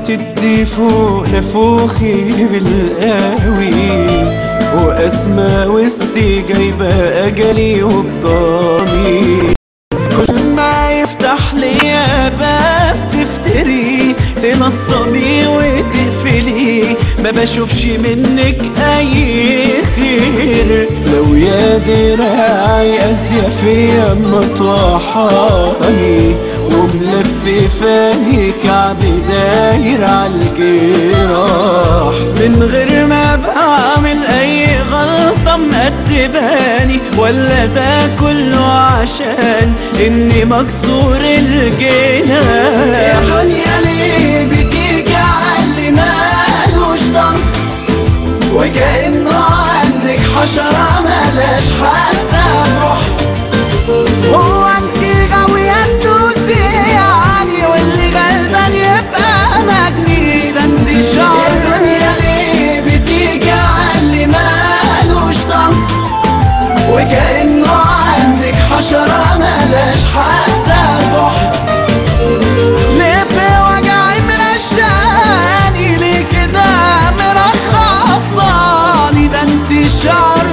تدي فوق نفوخي بالقاوي، وأسمى وسطي جايبة أجلي وبضامي. كل ما يفتح لي باب تفتري تنصبي وتقفلي، ما بشوفش منك أي خير. لو يا دراعي قاسية فيا مطوحاني، وملففاني كعب داير عالجراح، من غير ما بعمل أي غلطة مقدباني، ولا ده كله عشان إني مكسور الجناح. يا دنيا ليه بتيجي عاللي مالوش ضم، وكأنه عندك حشرة ملاش حتى روح. هو انتي غاوية تدوسي يعني، واللي غلبان يبقى مجني، ده انتي شعر. يا دنيا ليه بتيجي عاللي مالوش طعم، وكأنه عندك حشرة ملاش حتى روح. ليه في وجعي مرشاني، ليه كده مرخصاني، ده انتي شعر.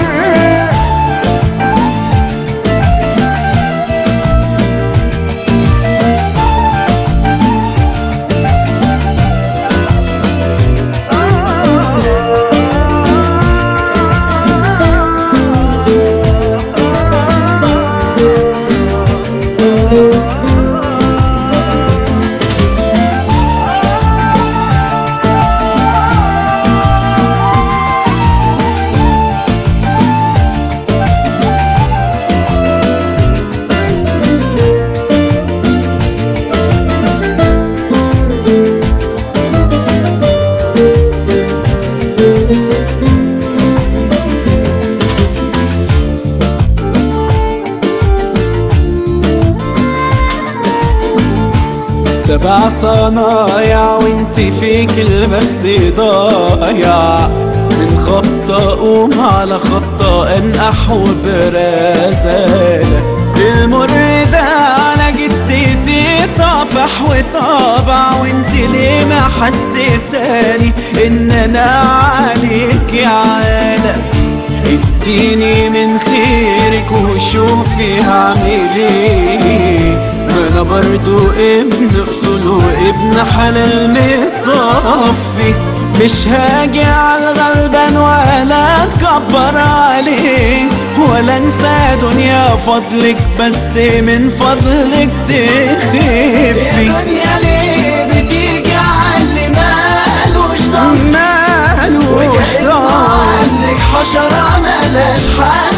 سبع صنايع وانتي فيك البخت ضايع، من خبطة قوم على خبطة انقح وبرزالة. المر ده على جدتي طافح وطابع، وانتي ليه محسساني ان انا عليك يا عالة. اديني من خيرك وشوفي هعمل ايه، انا برضو ابن اصول وابن حلال مصفي. مش هاجي عالغلبان ولا اتكبر عليه، ولا انسى دنيا فضلك، بس من فضلك تخفي. يا دنيا ليه بتيجي عاللي مالوش طعم، وكأنه عندك حشرة ملاش حل.